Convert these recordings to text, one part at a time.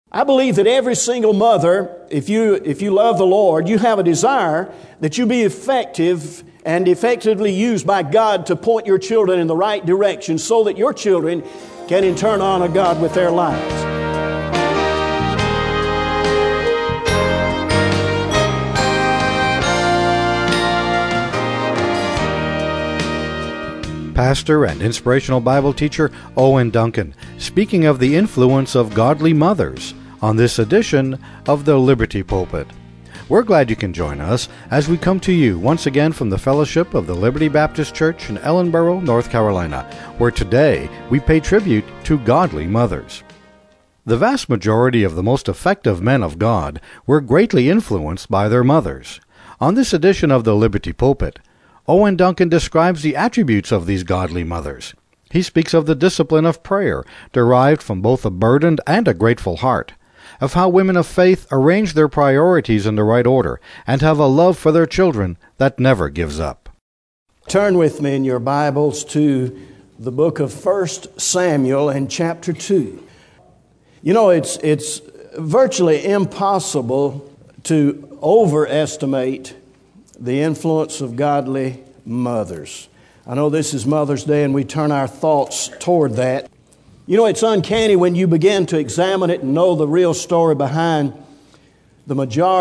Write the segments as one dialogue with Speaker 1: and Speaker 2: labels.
Speaker 1: I believe that every single mother, if you love the Lord, you have a desire that you be effective and effectively used by God to point your children in the right direction so that your children can in turn honor God with their lives.
Speaker 2: Pastor and inspirational Bible teacher Owen Duncan, speaking of the influence of godly mothers on this edition of the Liberty Pulpit. We're glad you can join us as we come to you once again from the fellowship of the Liberty Baptist Church in Ellenboro, North Carolina, where today we pay tribute to godly mothers. The vast majority of the most effective men of God were greatly influenced by their mothers. On this edition of the Liberty Pulpit, Owen Duncan describes the attributes of these godly mothers. He speaks of the discipline of prayer, derived from both a burdened and a grateful heart, of how women of faith arrange their priorities in the right order, and have a love for their children that never gives up.
Speaker 1: Turn with me in your Bibles to the book of 1 Samuel and chapter 2. You know, it's virtually impossible to overestimate the influence of godly mothers. I know this is Mother's Day and we turn our thoughts toward that. You know, it's uncanny when you begin to examine it and know the real story behind the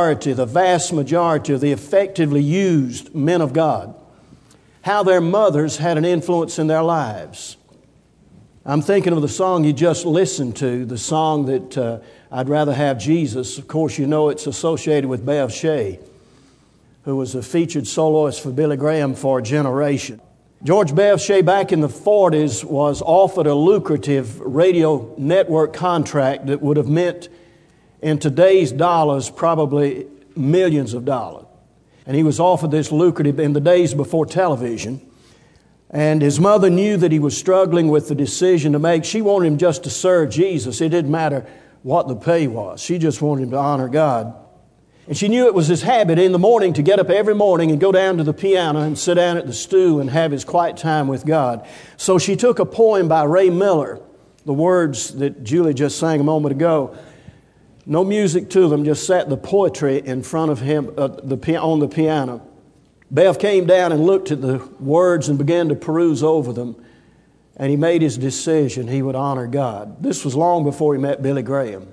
Speaker 1: vast majority of the effectively used men of God. How their mothers had an influence in their lives. I'm thinking of the song you just listened to, the song that I'd Rather Have Jesus. Of course, you know it's associated with Bev Shea, who was a featured soloist for Billy Graham for a generation. George Bev Shea back in the 40s was offered a lucrative radio network contract that would have meant in today's dollars probably millions of dollars. And he was offered this lucrative in the days before television. And his mother knew that he was struggling with the decision to make. She wanted him just to serve Jesus. It didn't matter what the pay was. She just wanted him to honor God. And she knew it was his habit in the morning to get up every morning and go down to the piano and sit down at the stool and have his quiet time with God. So she took a poem by Ray Miller, the words that Julie just sang a moment ago. No music to them, just sat the poetry in front of him on the piano. Bev came down and looked at the words and began to peruse over them. And he made his decision he would honor God. This was long before he met Billy Graham.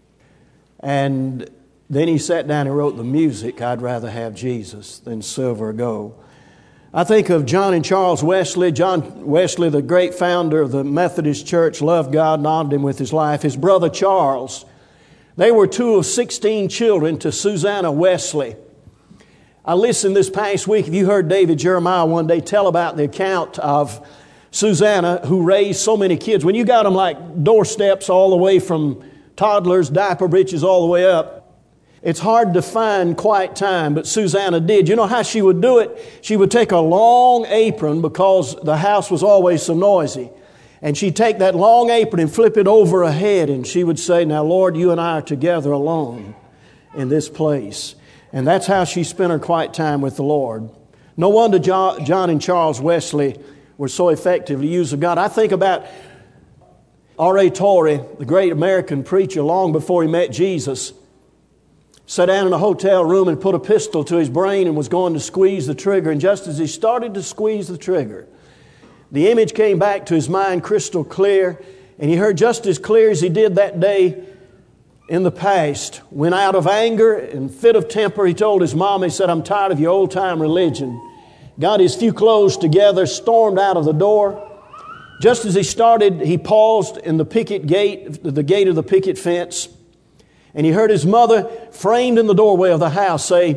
Speaker 1: And then he sat down and wrote the music, I'd Rather Have Jesus Than Silver or Gold. I think of John and Charles Wesley. John Wesley, the great founder of the Methodist Church, loved God and honored Him with his life. His brother Charles, they were 2 of 16 children to Susanna Wesley. I listened this past week, if you heard David Jeremiah one day tell about the account of Susanna, who raised so many kids. When you got them like doorsteps all the way from toddlers, diaper breeches all the way up, it's hard to find quiet time, but Susanna did. You know how she would do it? She would take a long apron because the house was always so noisy. And she'd take that long apron and flip it over her head, and she would say, now, Lord, you and I are together alone in this place. And that's how she spent her quiet time with the Lord. No wonder John and Charles Wesley were so effectively used of God. I think about R.A. Torrey, the great American preacher, long before he met Jesus, sat down in a hotel room and put a pistol to his brain and was going to squeeze the trigger. And just as he started to squeeze the trigger, the image came back to his mind crystal clear. And he heard just as clear as he did that day in the past, when out of anger and fit of temper, he told his mom, he said, I'm tired of your old-time religion. Got his few clothes together, stormed out of the door. Just as he started, he paused in the picket gate, the gate of the picket fence. And he heard his mother, framed in the doorway of the house, say,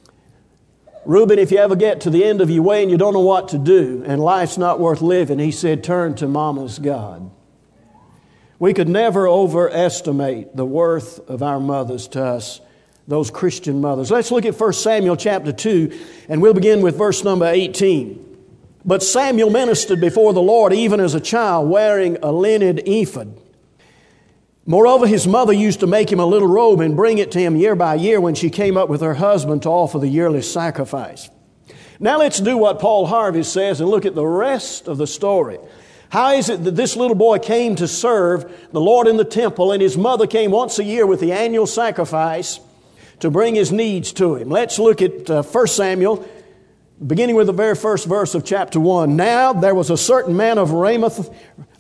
Speaker 1: Reuben, if you ever get to the end of your way and you don't know what to do and life's not worth living, he said, turn to Mama's God. We could never overestimate the worth of our mothers to us, those Christian mothers. Let's look at 1 Samuel chapter 2, and we'll begin with verse number 18. But Samuel ministered before the Lord even as a child, wearing a linen ephod. Moreover, his mother used to make him a little robe and bring it to him year by year when she came up with her husband to offer the yearly sacrifice. Now let's do what Paul Harvey says and look at the rest of the story. How is it that this little boy came to serve the Lord in the temple, and his mother came once a year with the annual sacrifice to bring his needs to him? Let's look at 1 Samuel, beginning with the very first verse of chapter 1. Now there was a certain man of Ramathim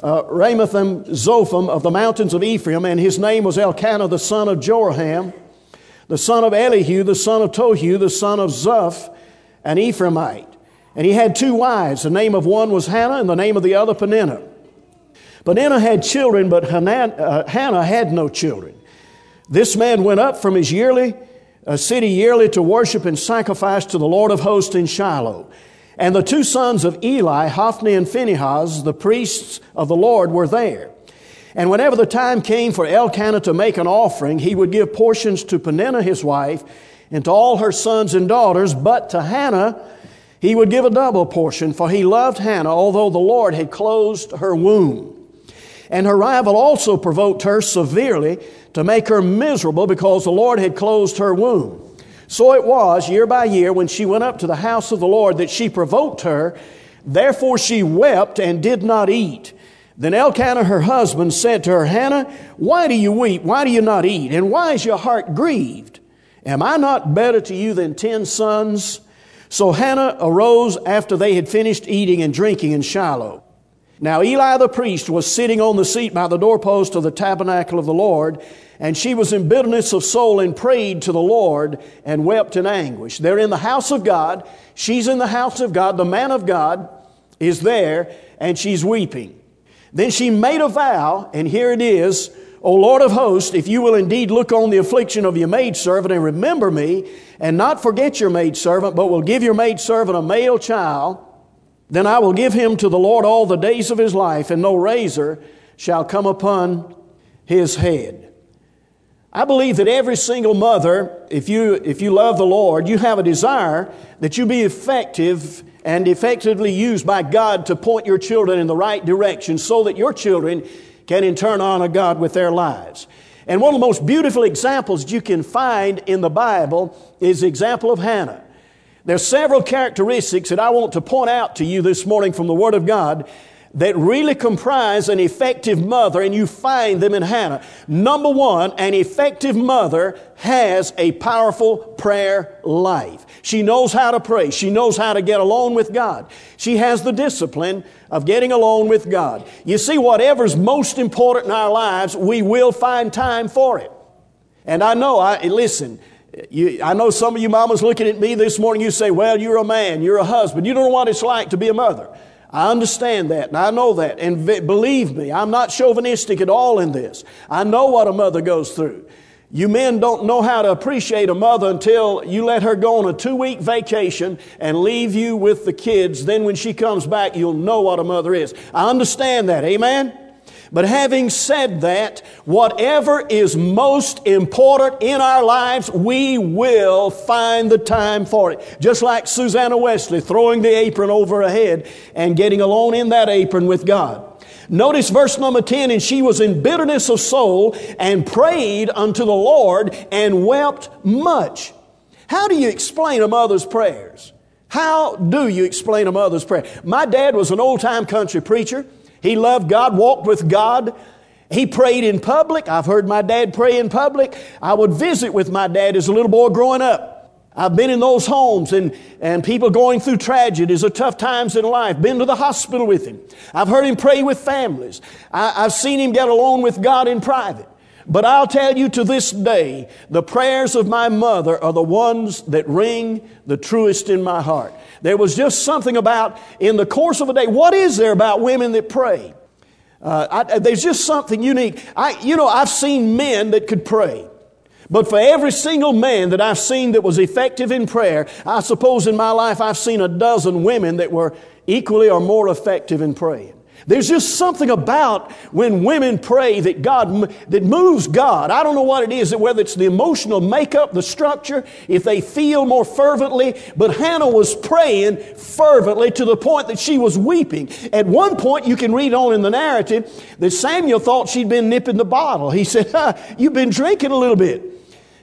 Speaker 1: Zophim of the mountains of Ephraim, and his name was Elkanah the son of Joraham, the son of Elihu, the son of Tohu, the son of Zuph, an Ephraimite. And he had 2 wives. The name of one was Hannah, and the name of the other Peninnah. Peninnah had children, but Hannah had no children. This man went up from his city yearly to worship and sacrifice to the Lord of hosts in Shiloh. And the 2 sons of Eli, Hophni and Phinehas, the priests of the Lord, were there. And whenever the time came for Elkanah to make an offering, he would give portions to Peninnah his wife and to all her sons and daughters, but to Hannah he would give a double portion, for he loved Hannah, although the Lord had closed her womb. And her rival also provoked her severely to make her miserable, because the Lord had closed her womb. So it was, year by year, when she went up to the house of the Lord, that she provoked her. Therefore she wept and did not eat. Then Elkanah her husband said to her, Hannah, why do you weep? Why do you not eat? And why is your heart grieved? Am I not better to you than 10 sons? So Hannah arose after they had finished eating and drinking in Shiloh. Now Eli the priest was sitting on the seat by the doorpost of the tabernacle of the Lord, and she was in bitterness of soul and prayed to the Lord and wept in anguish. They're in the house of God. She's in the house of God. The man of God is there, and she's weeping. Then she made a vow, and here it is, O Lord of hosts, if you will indeed look on the affliction of your maidservant and remember me, and not forget your maidservant, but will give your maidservant a male child, then I will give him to the Lord all the days of his life, and no razor shall come upon his head. I believe that every single mother, if you love the Lord, you have a desire that you be effective and effectively used by God to point your children in the right direction, so that your children can in turn honor God with their lives. And one of the most beautiful examples you can find in the Bible is the example of Hannah. There's several characteristics that I want to point out to you this morning from the Word of God that really comprise an effective mother, and you find them in Hannah. Number one, an effective mother has a powerful prayer life. She knows how to pray. She knows how to get alone with God. She has the discipline of getting alone with God. You see, whatever's most important in our lives, we will find time for it. And I know, listen, I know some of you mamas looking at me this morning, you say, well, you're a man, you're a husband. You don't know what it's like to be a mother. I understand that, and I know that. And believe me, I'm not chauvinistic at all in this. I know what a mother goes through. You men don't know how to appreciate a mother until you let her go on a 2-week vacation and leave you with the kids. Then when she comes back, you'll know what a mother is. I understand that. Amen? But having said that, whatever is most important in our lives, we will find the time for it. Just like Susanna Wesley throwing the apron over her head and getting alone in that apron with God. Notice verse number 10, and she was in bitterness of soul and prayed unto the Lord and wept much. How do you explain a mother's prayers? How do you explain a mother's prayer? My dad was an old-time country preacher. He loved God, walked with God. He prayed in public. I've heard my dad pray in public. I would visit with my dad as a little boy growing up. I've been in those homes and people going through tragedies or tough times in life. Been to the hospital with him. I've heard him pray with families. I've seen him get alone with God in private. But I'll tell you, to this day, the prayers of my mother are the ones that ring the truest in my heart. There was just something about, in the course of a day, what is there about women that pray? There's just something unique. I've seen men that could pray. But for every single man that I've seen that was effective in prayer, I suppose in my life I've seen a dozen women that were equally or more effective in praying. There's just something about when women pray that moves God. I don't know what it is, whether it's the emotional makeup, the structure, if they feel more fervently. But Hannah was praying fervently to the point that she was weeping. At one point, you can read on in the narrative that Samuel thought she'd been nipping the bottle. He said, you've been drinking a little bit.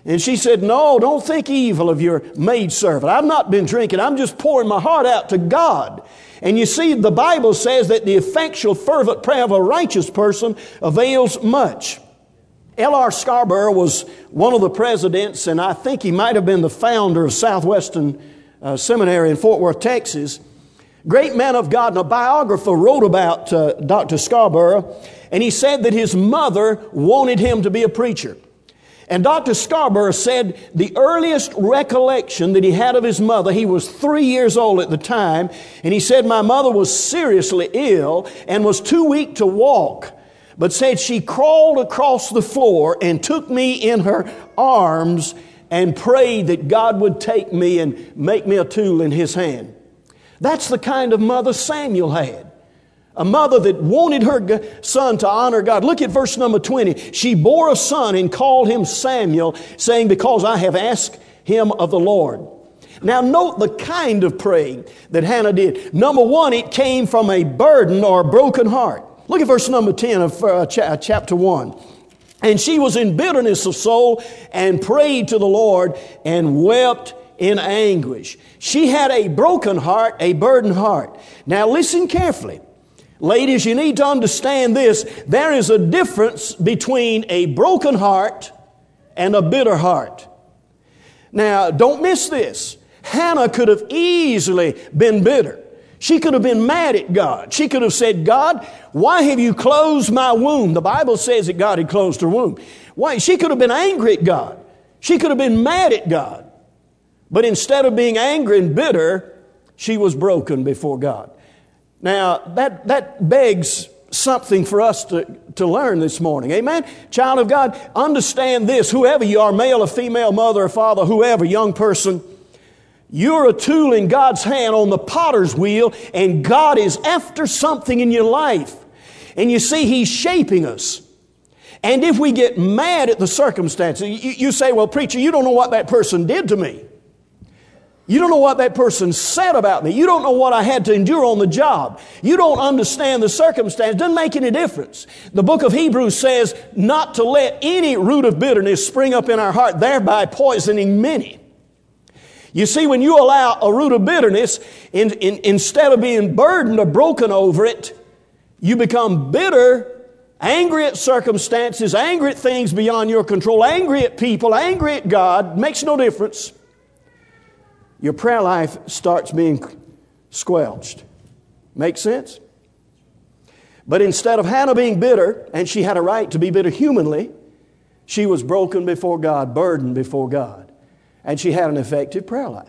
Speaker 1: And she said, no, don't think evil of your maidservant. I've not been drinking. I'm just pouring my heart out to God. And you see, the Bible says that the effectual, fervent prayer of a righteous person avails much. L.R. Scarborough was one of the presidents, and I think he might have been the founder of Southwestern Seminary in Fort Worth, Texas. Great man of God, and a biographer wrote about Dr. Scarborough, and he said that his mother wanted him to be a preacher. And Dr. Scarborough said the earliest recollection that he had of his mother, he was 3 years old at the time, and he said, my mother was seriously ill and was too weak to walk, but said she crawled across the floor and took me in her arms and prayed that God would take me and make me a tool in His hand. That's the kind of mother Samuel had. A mother that wanted her son to honor God. Look at verse number 20. She bore a son and called him Samuel, saying, because I have asked him of the Lord. Now note the kind of praying that Hannah did. Number one, it came from a burden or a broken heart. Look at verse number 10 of chapter 1. And she was in bitterness of soul and prayed to the Lord and wept in anguish. She had a broken heart, a burdened heart. Now listen carefully. Ladies, you need to understand this. There is a difference between a broken heart and a bitter heart. Now, don't miss this. Hannah could have easily been bitter. She could have been mad at God. She could have said, God, why have you closed my womb? The Bible says that God had closed her womb. Why? She could have been angry at God. She could have been mad at God. But instead of being angry and bitter, she was broken before God. Now, that begs something for us to learn this morning. Amen? Child of God, understand this. Whoever you are, male or female, mother or father, whoever, young person, you're a tool in God's hand on the potter's wheel, and God is after something in your life. And you see, He's shaping us. And if we get mad at the circumstances, you say, well, preacher, you don't know what that person did to me. You don't know what that person said about me. You don't know what I had to endure on the job. You don't understand the circumstance. It doesn't make any difference. The book of Hebrews says not to let any root of bitterness spring up in our heart, thereby poisoning many. You see, when you allow a root of bitterness, instead of being burdened or broken over it, you become bitter, angry at circumstances, angry at things beyond your control, angry at people, angry at God. Makes no difference. Your prayer life starts being squelched. Make sense? But instead of Hannah being bitter, and she had a right to be bitter humanly, she was broken before God, burdened before God. And she had an effective prayer life.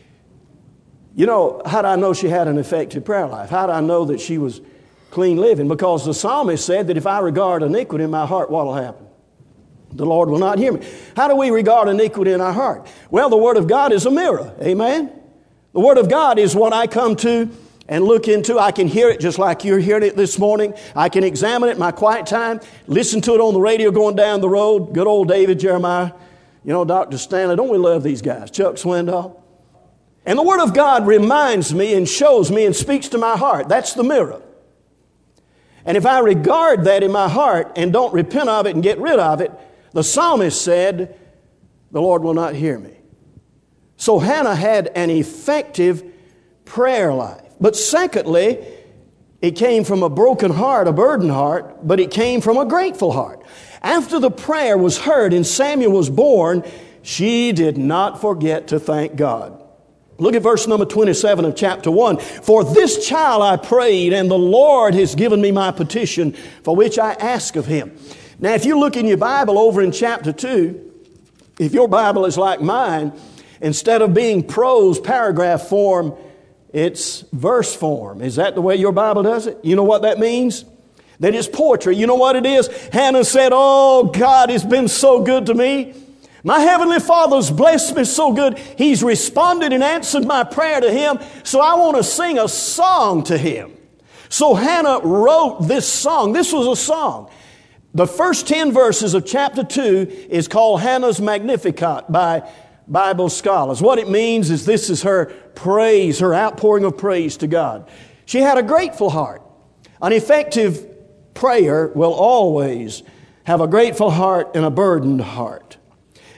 Speaker 1: You know, how do I know she had an effective prayer life? How do I know that she was clean living? Because the psalmist said that if I regard iniquity in my heart, what will happen? The Lord will not hear me. How do we regard iniquity in our heart? Well, the Word of God is a mirror. Amen? The Word of God is what I come to and look into. I can hear it just like you're hearing it this morning. I can examine it in my quiet time, listen to it on the radio going down the road. Good old David Jeremiah. You know, Dr. Stanley. Don't we love these guys? Chuck Swindoll. And the Word of God reminds me and shows me and speaks to my heart. That's the mirror. And if I regard that in my heart and don't repent of it and get rid of it, the psalmist said, the Lord will not hear me. So Hannah had an effective prayer life. But secondly, it came from a broken heart, a burdened heart, but it came from a grateful heart. After the prayer was heard and Samuel was born, she did not forget to thank God. Look at verse number 27 of chapter 1. For this child I prayed, and the Lord has given me my petition, for which I ask of Him. Now, if you look in your Bible over in chapter 2, if your Bible is like mine, instead of being prose, paragraph form, it's verse form. Is that the way your Bible does it? You know what that means? That it's poetry. You know what it is? Hannah said, oh, God has been so good to me. My Heavenly Father's blessed me so good. He's responded and answered my prayer to Him. So I want to sing a song to Him. So Hannah wrote this song. This was a song. The first 10 verses of chapter 2 is called Hannah's Magnificat by Bible scholars. What it means is this is her praise, her outpouring of praise to God. She had a grateful heart. An effective prayer will always have a grateful heart and a burdened heart.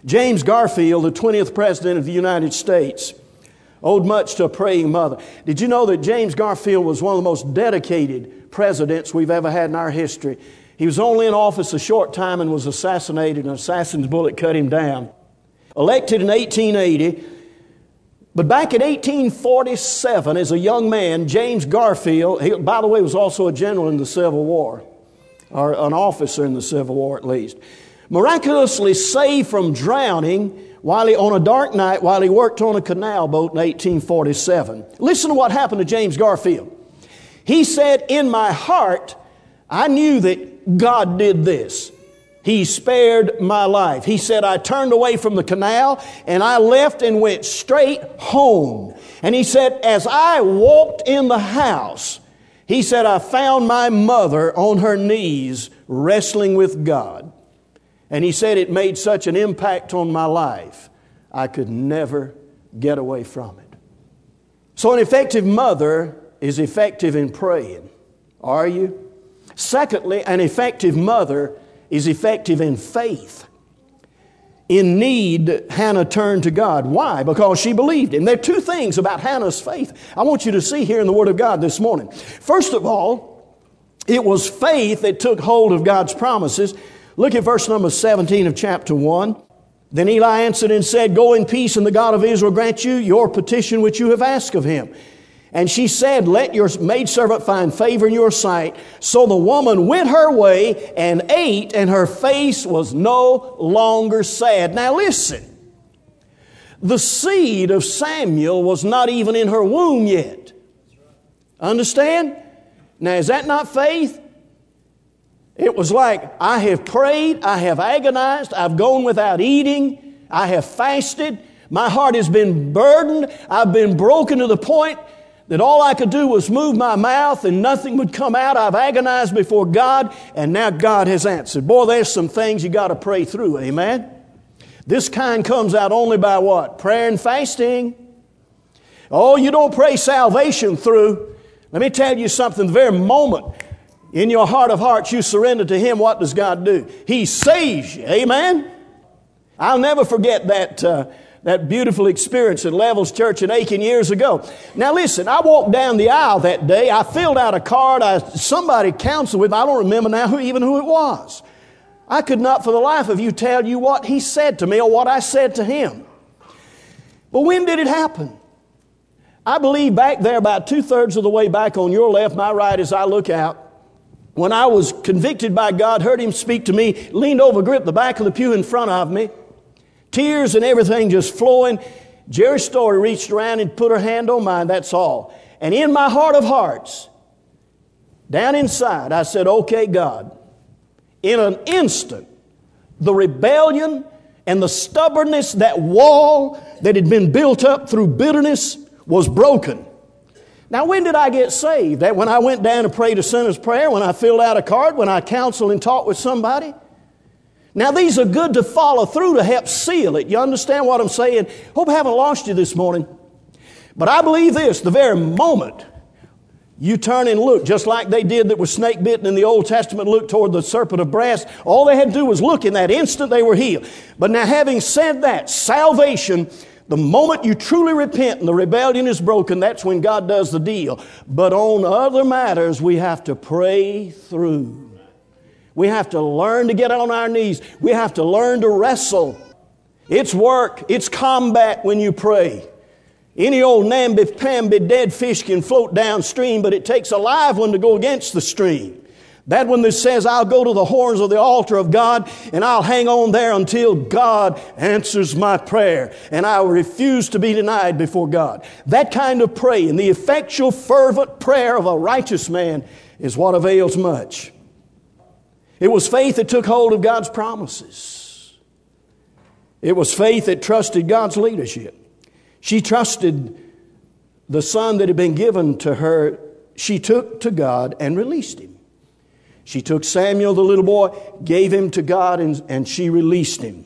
Speaker 1: James Garfield, the 20th President of the United States, owed much to a praying mother. Did you know that James Garfield was one of the most dedicated presidents we've ever had in our history? He was only in office a short time and was assassinated. An assassin's bullet cut him down. Elected in 1880, but back in 1847, as a young man, James Garfield, he, by the way, was also a general in the Civil War, or an officer in the Civil War at least, miraculously saved from drowning on a dark night while he worked on a canal boat in 1847. Listen to what happened to James Garfield. He said, "In my heart, I knew that God did this. He spared my life." He said, "I turned away from the canal and I left and went straight home." And he said, "As I walked in the house," he said, "I found my mother on her knees wrestling with God." And he said, "It made such an impact on my life, I could never get away from it." So an effective mother is effective in praying. Are you? Secondly, an effective mother is effective in faith. In need, Hannah turned to God. Why? Because she believed Him. There are two things about Hannah's faith I want you to see here in the Word of God this morning. First of all, it was faith that took hold of God's promises. Look at verse number 17 of chapter 1. Then Eli answered and said, "Go in peace, and the God of Israel grant you your petition which you have asked of Him." And she said, "Let your maidservant find favor in your sight." So the woman went her way and ate, and her face was no longer sad. Now listen, the seed of Samuel was not even in her womb yet. Understand? Now is that not faith? It was like, I have prayed, I have agonized, I've gone without eating, I have fasted, my heart has been burdened, I've been broken to the point that all I could do was move my mouth and nothing would come out. I've agonized before God, and now God has answered. Boy, there's some things you got to pray through, amen? This kind comes out only by what? Prayer and fasting. Oh, you don't pray salvation through. Let me tell you something, the very moment in your heart of hearts you surrender to Him, what does God do? He saves you, amen? I'll never forget that beautiful experience at Levels Church in Aiken years ago. Now listen, I walked down the aisle that day. I filled out a card. Somebody counseled with me. I don't remember now who it was. I could not for the life of you tell you what he said to me or what I said to him. But when did it happen? I believe back there about 2/3 of the way back on your left, my right as I look out. When I was convicted by God, heard Him speak to me, leaned over, gripped the back of the pew in front of me, tears and everything just flowing. Jerry Story reached around and put her hand on mine, that's all. And in my heart of hearts, down inside, I said, "Okay, God." In an instant, the rebellion and the stubbornness, that wall that had been built up through bitterness, was broken. Now, when did I get saved? That when I went down and prayed a sinner's prayer, when I filled out a card, when I counseled and talked with somebody? Now, these are good to follow through to help seal it. You understand what I'm saying? Hope I haven't lost you this morning. But I believe this, the very moment you turn and look, just like they did that was snake bitten in the Old Testament, look toward the serpent of brass, all they had to do was look. In that instant they were healed. But now, having said that, salvation, the moment you truly repent and the rebellion is broken, that's when God does the deal. But on other matters, we have to pray through. We have to learn to get on our knees. We have to learn to wrestle. It's work. It's combat when you pray. Any old namby-pamby dead fish can float downstream, but it takes a live one to go against the stream. That one that says, "I'll go to the horns of the altar of God and I'll hang on there until God answers my prayer and I will refuse to be denied before God." That kind of praying, the effectual fervent prayer of a righteous man, is what avails much. It was faith that took hold of God's promises. It was faith that trusted God's leadership. She trusted the son that had been given to her. She took to God and released him. She took Samuel, the little boy, gave him to God, and she released him.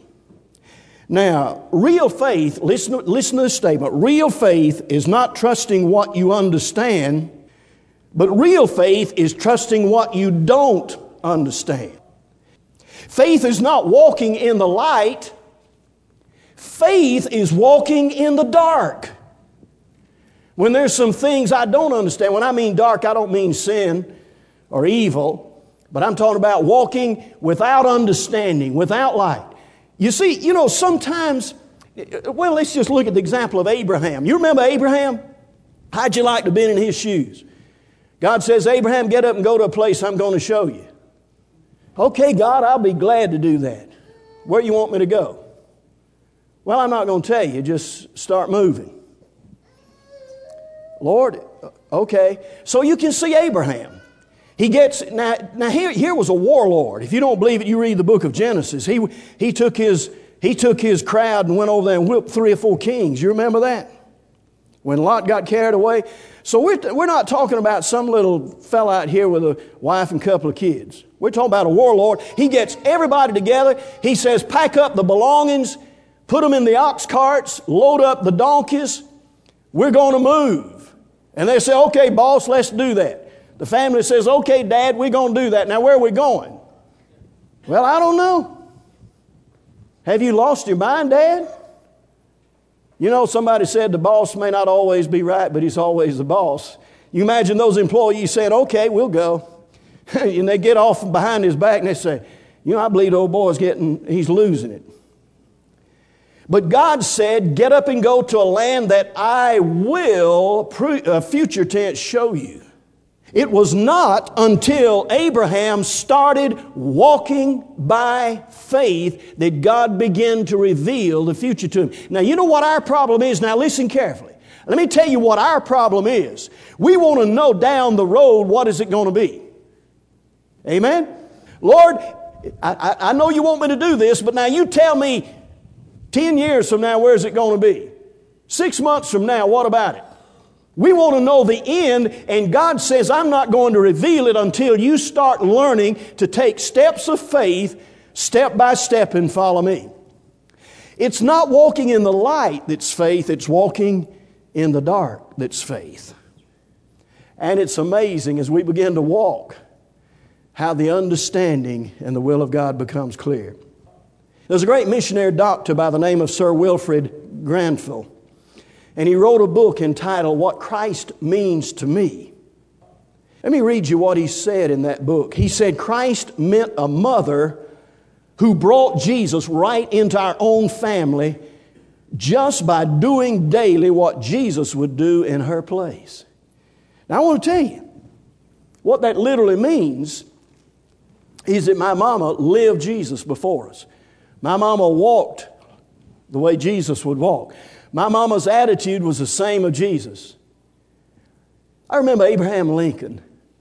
Speaker 1: Now, real faith, listen to this statement. Real faith is not trusting what you understand, but real faith is trusting what you don't understand. Faith is not walking in the light Faith is walking in the dark. When there's some things I don't understand, when I mean dark, I don't mean sin or evil, but I'm talking about walking without understanding, without light. You see, sometimes, well, let's just look at the example of Abraham. You remember Abraham? How'd you like to have been in his shoes? God says, Abraham, get up and go to a place I'm going to show you. Okay, God, I'll be glad to do that. Where you want me to go? Well, I'm not going to tell you. Just start moving. Lord, okay. So you can see Abraham. He gets, now here was a warlord. If you don't believe it, you read the book of Genesis. He took his crowd and went over there and whipped 3 or 4 kings. You remember that? When Lot got carried away. So we're not talking about some little fella out here with a wife and couple of kids. We're talking about a warlord. He gets everybody together. He says, pack up the belongings, put them in the ox carts, load up the donkeys. We're going to move. And they say, okay, boss, let's do that. The family says, okay, Dad, we're going to do that. Now, where are we going? Well, I don't know. Have you lost your mind, Dad? Somebody said the boss may not always be right, but he's always the boss. You imagine those employees saying, okay, we'll go. And they get off behind his back and they say, I believe the old boy's he's losing it. But God said, get up and go to a land that I will, future tense, show you. It was not until Abraham started walking by faith that God began to reveal the future to him. Now, you know what our problem is? Now, listen carefully. Let me tell you what our problem is. We want to know down the road what is it going to be. Amen? Lord, I know you want me to do this, but now you tell me 10 years from now, where is it going to be? 6 months from now, what about it? We want to know the end, and God says, I'm not going to reveal it until you start learning to take steps of faith, step by step, and follow me. It's not walking in the light that's faith, it's walking in the dark that's faith. And it's amazing as we begin to walk, how the understanding and the will of God becomes clear. There's a great missionary doctor by the name of Sir Wilfrid Granville. And he wrote a book entitled, What Christ Means to Me. Let me read you what he said in that book. He said, Christ meant a mother who brought Jesus right into our own family just by doing daily what Jesus would do in her place. Now I want to tell you, what that literally means is that my mama lived Jesus before us. My mama walked the way Jesus would walk. My mama's attitude was the same of Jesus. I remember Abraham Lincoln.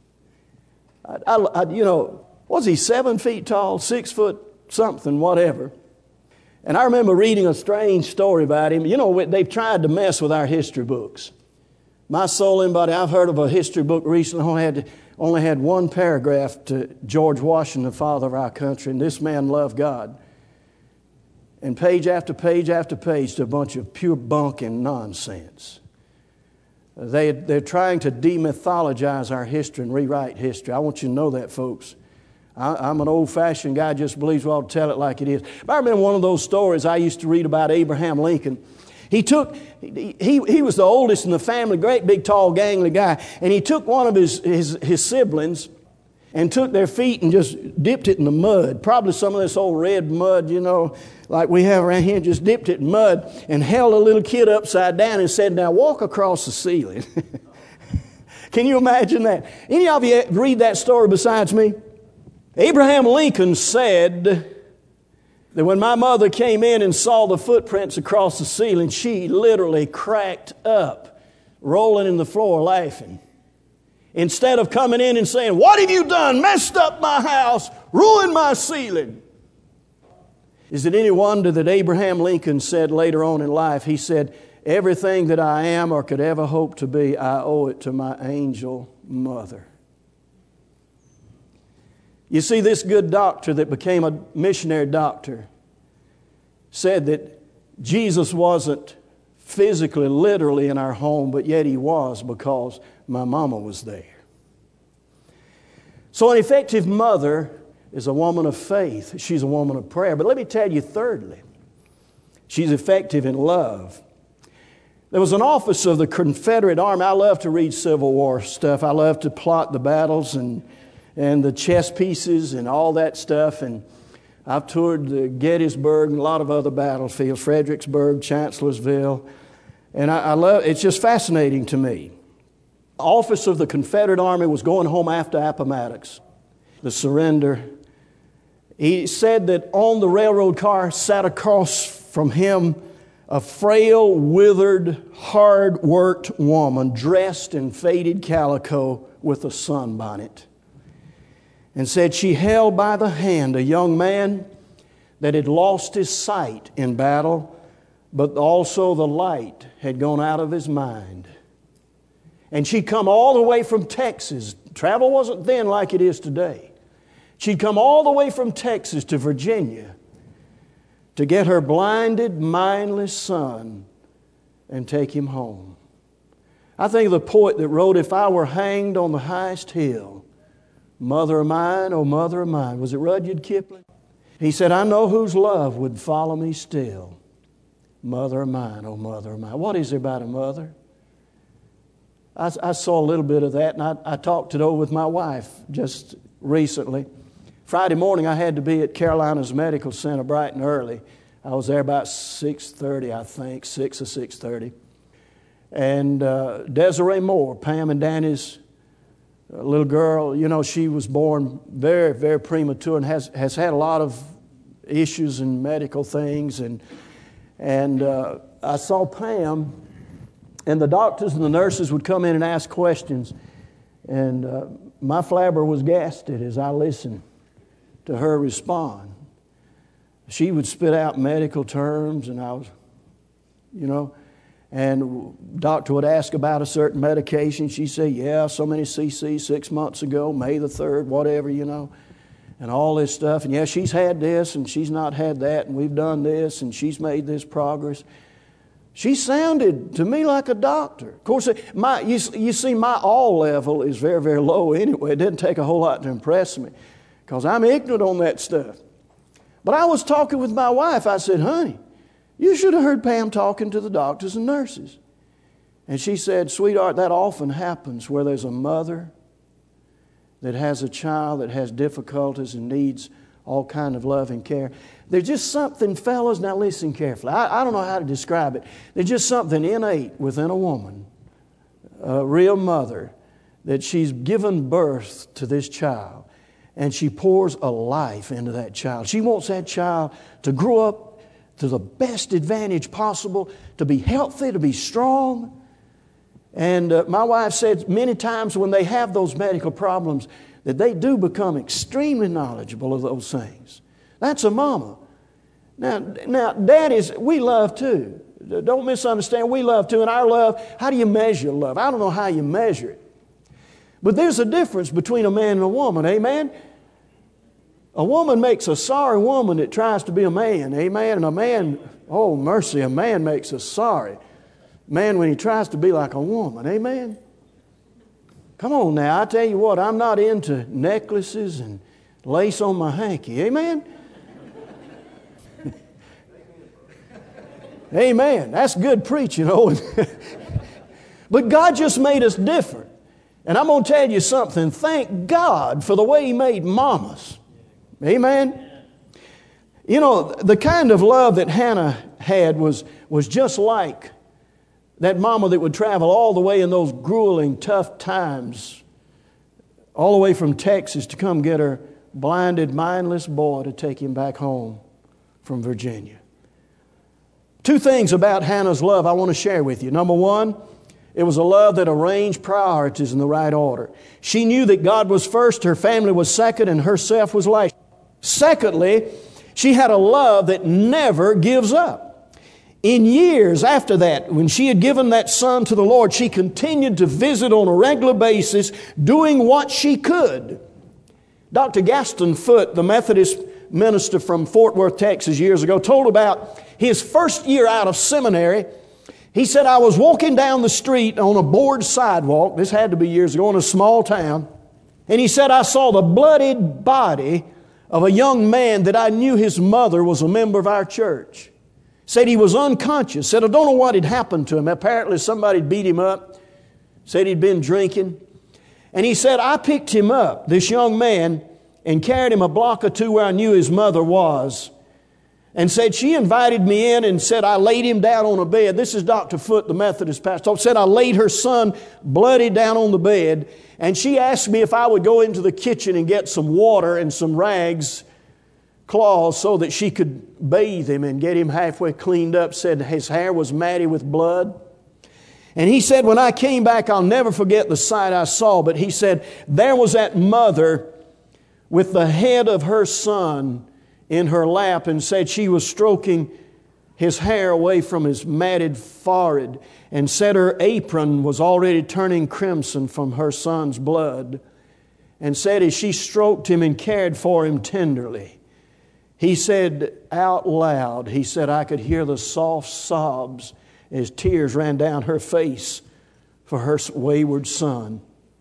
Speaker 1: Was he 7 feet tall, 6 foot something, whatever? And I remember reading a strange story about him. They've tried to mess with our history books. My soul and body, I've heard of a history book recently, only had 1 paragraph to George Washington, the father of our country, and this man loved God. And page after page after page to a bunch of pure bunk and nonsense. They're trying to demythologize our history and rewrite history. I want you to know that, folks. I'm an old-fashioned guy, just believes we ought to tell it like it is. But I remember one of those stories I used to read about Abraham Lincoln. He was the oldest in the family, great big tall gangly guy, and he took one of his siblings and took their feet and just dipped it in the mud. Probably some of this old red mud, like we have around here, just dipped it in mud and held a little kid upside down and said, now walk across the ceiling. Can you imagine that? Any of you read that story besides me? Abraham Lincoln said that when my mother came in and saw the footprints across the ceiling, she literally cracked up, rolling in the floor laughing. Instead of coming in and saying, what have you done? Messed up my house, ruined my ceiling. Is it any wonder that Abraham Lincoln said later on in life, he said, everything that I am or could ever hope to be, I owe it to my angel mother. You see, this good doctor that became a missionary doctor said that Jesus wasn't physically, literally in our home, but yet He was because my mama was there. So an effective mother is a woman of faith. She's a woman of prayer. But let me tell you thirdly, She's effective in love. There was an officer of the Confederate Army. I love to read Civil War stuff. I love to plot the battles and the chess pieces and all that stuff. And I've toured the Gettysburg and a lot of other battlefields, Fredericksburg, Chancellorsville. And I love, it's just fascinating to me. The officer of the Confederate Army was going home after Appomattox, the surrender. He said that on the railroad car sat across from him a frail, withered, hard-worked woman dressed in faded calico with a sunbonnet. And said she held by the hand a young man that had lost his sight in battle, but also the light had gone out of his mind. And she'd come all the way from Texas. Travel wasn't then like it is today. She'd come all the way from Texas to Virginia to get her blinded, mindless son and take him home. I think of the poet that wrote, "If I were hanged on the highest hill, mother of mine, oh mother of mine." Was it Rudyard Kipling? He said, "I know whose love would follow me still. Mother of mine, oh mother of mine." What is there about a mother? I saw a little bit of that, and I talked it over with my wife just recently. Friday morning, I had to be at Carolinas Medical Center bright and early. I was there about 6:30, I think, 6 or 6:30. And Desiree Moore, Pam and Danny's little girl, you know, she was born very, very premature and has had a lot of issues and medical things. And I saw Pam, and the doctors and the nurses would come in and ask questions. And my flabber was gasted as I listened to her respond. She would spit out medical terms, and I was, you know, and doctor would ask about a certain medication. She'd say, "Yeah, so many cc 6 months ago, May the 3rd, whatever, you know," and all this stuff. And yeah, she's had this, and she's not had that, and we've done this, and she's made this progress. She sounded to me like a doctor. Of course, you see, my awe level is very, very low anyway. It didn't take a whole lot to impress me because I'm ignorant on that stuff. But I was talking with my wife. I said, "Honey, you should have heard Pam talking to the doctors and nurses." And she said, "Sweetheart, that often happens where there's a mother that has a child that has difficulties and needs all kind of love and care. There's just something, fellas, now listen carefully. I don't know how to describe it. There's just something innate within a woman, a real mother, that she's given birth to this child. And she pours a life into that child. She wants that child to grow up to the best advantage possible, to be healthy, to be strong. And my wife said many times when they have those medical problems that they do become extremely knowledgeable of those things. That's a mama. Now, daddies, we love too. Don't misunderstand, we love too. And our love, how do you measure love? I don't know how you measure it. But there's a difference between a man and a woman, amen? A woman makes a sorry woman that tries to be a man, amen? And a man, oh mercy, a man makes a sorry man when he tries to be like a woman, amen? Come on now, I tell you what, I'm not into necklaces and lace on my hanky, amen? Amen. That's good preaching, But God just made us different. And I'm going to tell you something. Thank God for the way He made mamas. Amen. You know, the kind of love that Hannah had was just like that mama that would travel all the way in those grueling, tough times, all the way from Texas to come get her blinded, mindless boy to take him back home from Virginia. Two things about Hannah's love I want to share with you. Number one, it was a love that arranged priorities in the right order. She knew that God was first, her family was second, and herself was last. Secondly, she had a love that never gives up. In years after that, when she had given that son to the Lord, she continued to visit on a regular basis, doing what she could. Dr. Gaston Foote, the Methodist minister from Fort Worth, Texas, years ago, told about his first year out of seminary. He said, "I was walking down the street on a board sidewalk," this had to be years ago, in a small town, and he said, "I saw the bloodied body of a young man that I knew his mother was a member of our church." Said he was unconscious. Said, I don't know what had happened to him. Apparently somebody beat him up. Said he'd been drinking. And he said, I picked him up, this young man, and carried him a block or two where I knew his mother was. And said, she invited me in and said, I laid him down on a bed. This is Dr. Foote, the Methodist pastor. Said, I laid her son bloody down on the bed. And she asked me if I would go into the kitchen and get some water and some rags, cloths, so that she could bathe him and get him halfway cleaned up. Said his hair was matty with blood. And he said, when I came back, I'll never forget the sight I saw. But he said, there was that mother with the head of her son in her lap, and said she was stroking his hair away from his matted forehead, and said her apron was already turning crimson from her son's blood, and said as she stroked him and cared for him tenderly, he said out loud, he said, I could hear the soft sobs as tears ran down her face for her wayward son.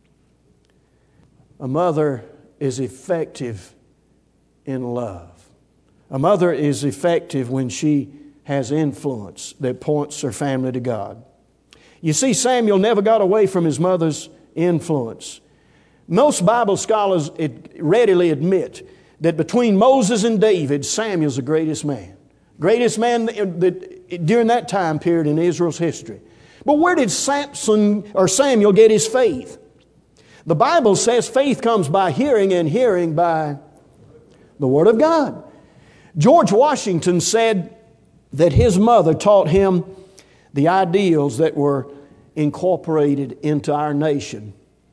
Speaker 1: A mother is effective in love. A mother is effective when she has influence that points her family to God. You see, Samuel never got away from his mother's influence. Most Bible scholars readily admit that between Moses and David, Samuel's the greatest man. Greatest man during that time period in Israel's history. But where did Samuel get his faith? The Bible says faith comes by hearing, and hearing by the Word of God. George Washington said that his mother taught him the ideals that were incorporated into our nation.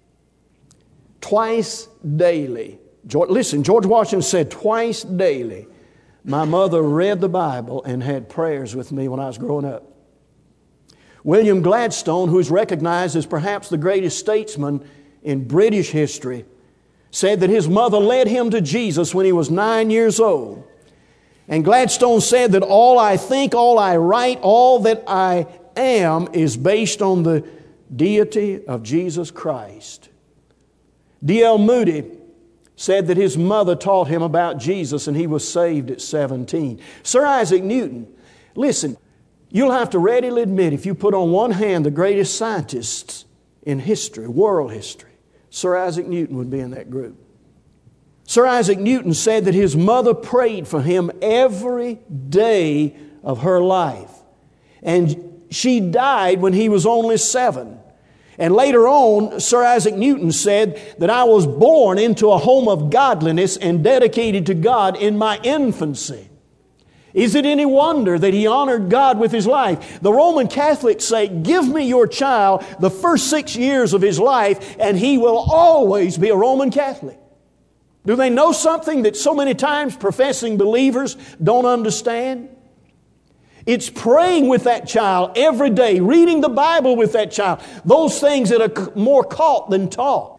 Speaker 1: Twice daily. Listen, George Washington said twice daily, my mother read the Bible and had prayers with me when I was growing up. William Gladstone, who is recognized as perhaps the greatest statesman in British history, said that his mother led him to Jesus when he was 9 years old. And Gladstone said that all I think, all I write, all that I am is based on the deity of Jesus Christ. D.L. Moody said that his mother taught him about Jesus and he was saved at 17. Sir Isaac Newton, listen, you'll have to readily admit if you put on one hand the greatest scientists in history, world history, Sir Isaac Newton would be in that group. Sir Isaac Newton said that his mother prayed for him every day of her life. And she died when he was only 7. And later on, Sir Isaac Newton said that I was born into a home of godliness and dedicated to God in my infancy. Is it any wonder that he honored God with his life? The Roman Catholics say, give me your child the first 6 years of his life and he will always be a Roman Catholic. Do they know something that so many times professing believers don't understand? It's praying with that child every day, reading the Bible with that child. Those things that are more caught than taught.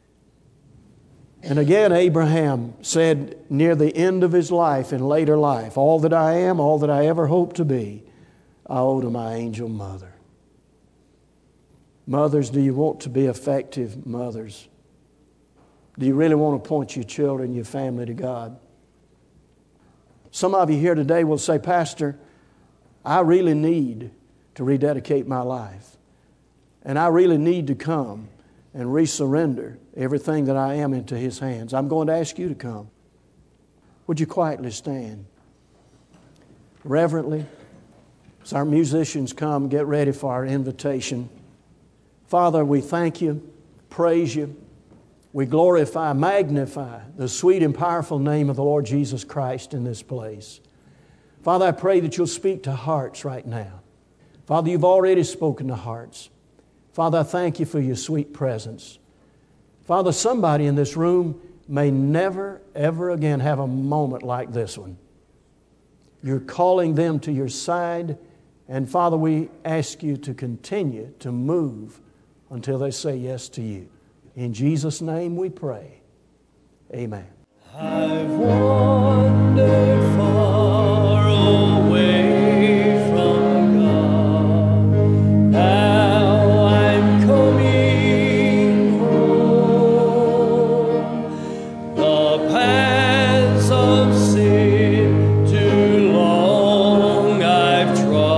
Speaker 1: And again, Abraham said near the end of his life, in later life, all that I am, all that I ever hope to be, I owe to my angel mother. Mothers, do you want to be effective mothers? Do you really want to point your children, your family to God? Some of you here today will say, Pastor, I really need to rededicate my life. And I really need to come and resurrender everything that I am into His hands. I'm going to ask you to come. Would you quietly stand? Reverently, as our musicians come, get ready for our invitation. Father, we thank You, praise You. We glorify, magnify the sweet and powerful name of the Lord Jesus Christ in this place. Father, I pray that You'll speak to hearts right now. Father, You've already spoken to hearts. Father, I thank You for Your sweet presence. Father, somebody in this room may never, ever again have a moment like this one. You're calling them to Your side, and Father, we ask You to continue to move until they say yes to You. In Jesus' name we pray. Amen.
Speaker 3: I've wandered far away from God. Now I'm coming home. The paths of sin too long I've trod.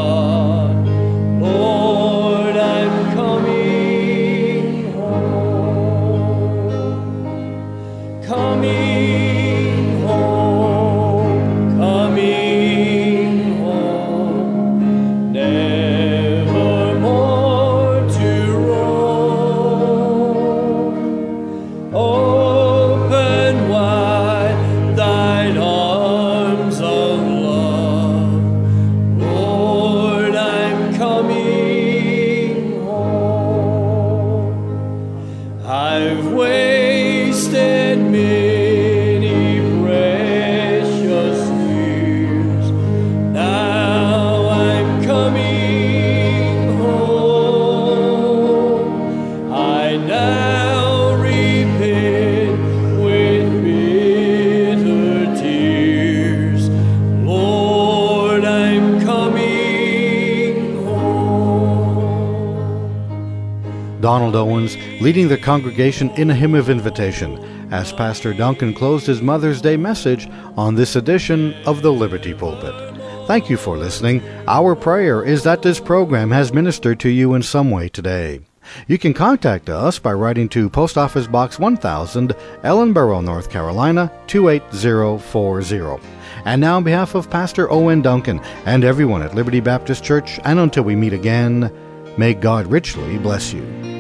Speaker 2: Donald Owens leading the congregation in a hymn of invitation as Pastor Duncan closed his Mother's Day message on this edition of the Liberty Pulpit. Thank you for listening. Our prayer is that this program has ministered to you in some way today. You can contact us by writing to Post Office Box 1000, Ellenboro, North Carolina, 28040. And now on behalf of Pastor Owen Duncan and everyone at Liberty Baptist Church, and until we meet again, may God richly bless you.